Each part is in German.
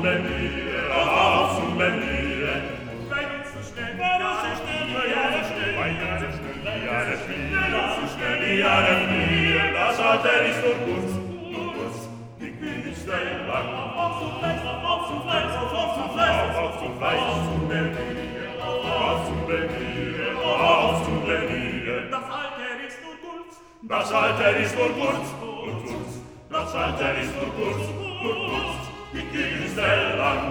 Berlin, auf zum Berlin. Wenn uns so schnell, ja, der Fliehen, das Alter ist nur kurz, die Küste lang. Auf zum Fleisch, auf zum Fleisch, auf zum Fleisch, auf zum Fleisch, auf zum Berlin, auf zum Berlin, auf zum Berlin. Das Alter ist nur kurz, das Alter ist nur kurz, das Alter ist nur kurz, die Küste lang.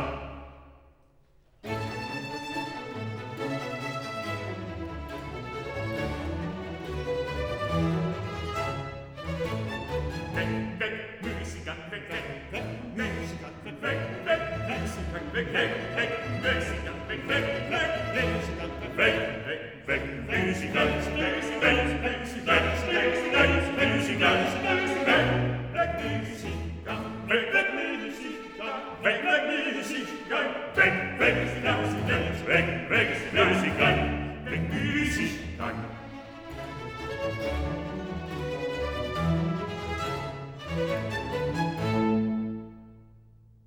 Weg,